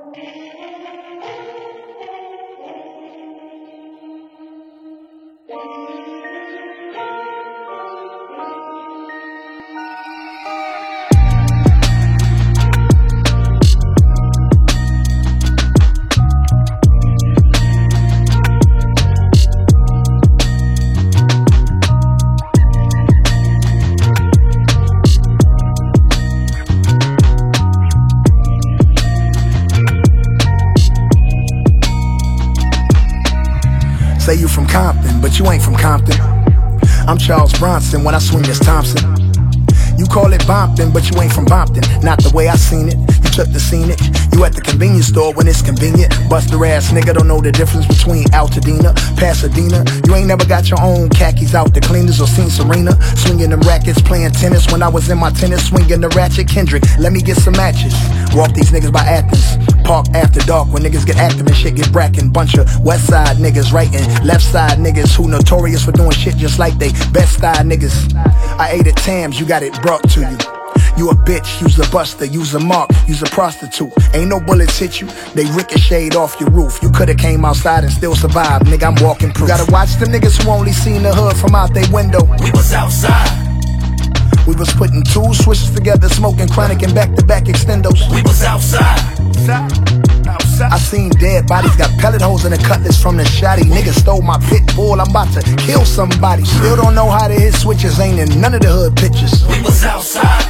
Say you from Compton, but you ain't from Compton. I'm Charles Bronson when I swing as Thompson. You call it Bompton, but you ain't from Bompton. Not the way I seen it, you took the scenic. You at the convenience store when it's convenient. Buster ass nigga don't know the difference between Altadena, Pasadena. You ain't never got your own khakis out the cleaners or seen Serena swinging them rackets, playing tennis when I was in my tennis, swinging the ratchet. Kendrick, let me get some matches. Walk these niggas by Athens. Park after dark when niggas get active and shit get brackin'. Bunch of west side niggas writing left side niggas who notorious for doing shit just like they best style niggas. I ate at Tams, you got it brought to you. You a bitch, you's a buster, you's a mark, you's a prostitute. Ain't no bullets hit you, they ricocheted off your roof. You coulda came outside and still survived, nigga, I'm walking proof. You gotta watch them niggas who only seen the hood from out they window. We was outside. We was putting two switches together, smoking chronic and back-to-back extendos. We was outside. I seen dead bodies, got pellet holes in the cutlass from the shotty. Niggas stole my pit bull, I'm about to kill somebody. Still don't know how to hit switches, ain't in none of the hood pictures. We was outside.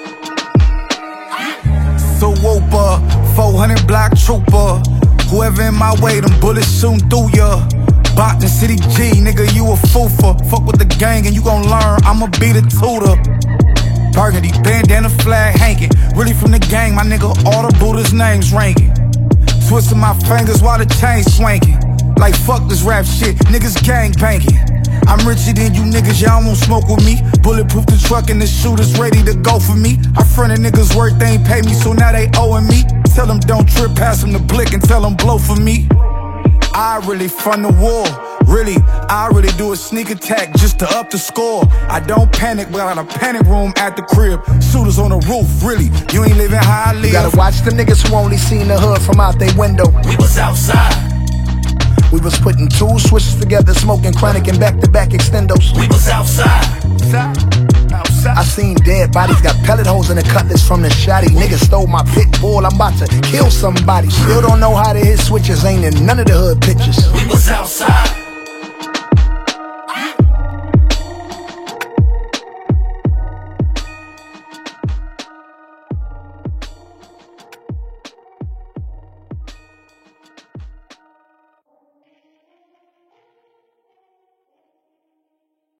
So whooper, 400 block trooper. Whoever in my way, them bullets soon through ya. Bottom City G, nigga, you a foofer. Fuck with the gang and you gon' learn, I'ma be the tutor. Burgundy, bandana flag hanging. Really from the gang, my nigga, all the Buddha's names ranking. Twisting my fingers while the chain swanking. Like fuck this rap shit, niggas gang banging. I'm richer than you niggas, y'all won't smoke with me. Bulletproof the truck and the shooters ready to go for me. I fronted niggas work, they ain't pay me, so now they owing me. Tell them don't trip, pass them the blick and tell them blow for me. I really fund the war, really. I really do a sneak attack just to up the score. I don't panic, but I got a panic room at the crib. Shooters on the roof, really. You ain't living how I live. You gotta watch them niggas who only seen the hood from out they window. We was outside. We was putting two switches together, smoking chronic and back-to-back extendos. We was outside. I seen dead bodies, got pellet holes in the cutlass from the shotty. Niggas stole my pit bull, I'm about to kill somebody. Still don't know how to hit switches, ain't in none of the hood pictures. We was outside.